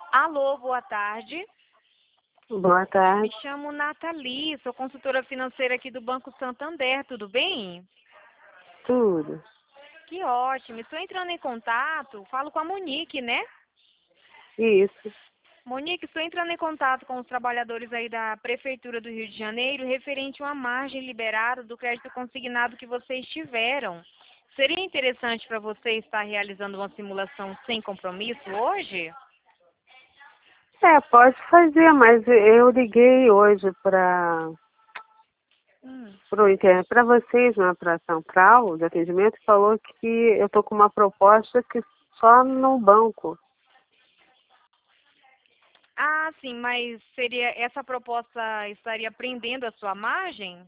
Alô, boa tarde. Boa Me tarde, chamo Nathalie, sou consultora financeira aqui do Banco Santander, tudo bem? tudo. Que ótimo. Estou entrando em contato, falo com a Monique, né? Isso. Monique, estou entrando em contato com os trabalhadores aí da Prefeitura do Rio de Janeiro referente a uma margem liberada do crédito consignado que vocês tiveram. Seria interessante para você estar realizando uma simulação sem compromisso hoje? Pode fazer, mas eu liguei hoje Hum. para vocês, né, para Central de atendimento, e falou que eu tô com uma proposta que só no banco. Ah, sim, mas seria essa proposta estaria prendendo a sua margem?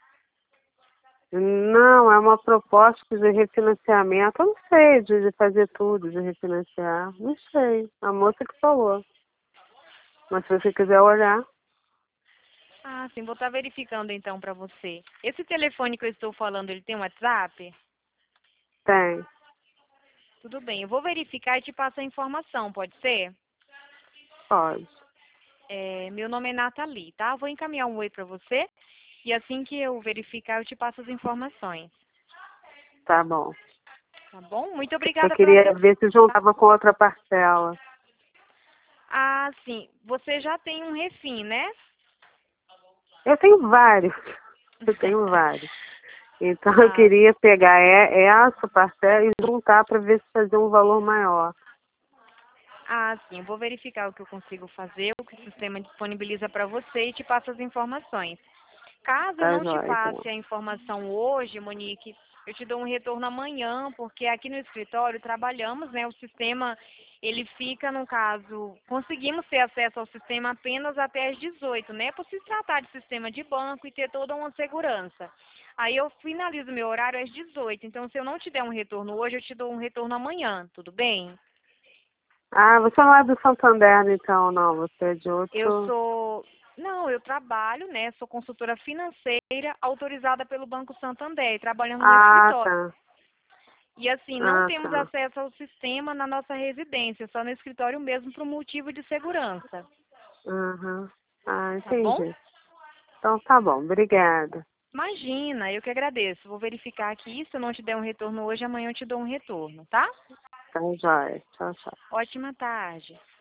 Não, é uma proposta de refinanciamento. Eu não sei de fazer tudo, de refinanciar. Não sei. A moça que falou. Mas se você quiser olhar, Ah, sim, vou estar verificando então para você. Esse telefone que eu estou falando, ele tem um WhatsApp? tem. Tudo bem, eu vou verificar e te passo a informação, pode ser? Pode. Meu nome é Nathalie, tá? Eu vou encaminhar um oi para você e assim que eu verificar eu te passo as informações, Tá bom. tá bom? Muito Eu obrigada pela queria atenção. ver se juntava com outra parcela. Ah, sim, você já tem um refim, né? Eu tenho vários. Eu tenho vários. Então eu Ah, queria pegar essa parcela e juntar para ver se fazer um valor maior. sim, eu vou verificar o que eu consigo fazer, o que o sistema disponibiliza para você e te passo as informações. Caso eu Tá não te jóia, então. passe a informação hoje, Monique, eu te dou um retorno amanhã, porque aqui no escritório trabalhamos, né? O sistema, ele fica, no caso, conseguimos ter acesso ao sistema apenas até às 18, né? Por se tratar de sistema de banco e ter toda uma segurança. Aí eu finalizo meu horário às 18, então se eu não te der um retorno hoje, eu te dou um retorno amanhã, tudo bem? Ah, você não é do Santander, então, não. Você é de Eu outro. sou. Não, eu trabalho, né? Sou consultora financeira autorizada pelo Banco Santander, e trabalhando no Ah, escritório. tá. E assim, não Ah, temos tá. acesso ao sistema na nossa residência, só no escritório mesmo por motivo de segurança. Uhum. Ah, Tá bom? entendi. Então tá bom. Obrigada. Imagina, eu que agradeço. Vou verificar aqui. Se eu não te der um retorno hoje, amanhã eu te dou um retorno, tá? Tá jóia. Tchau, tchau. Ótima tarde.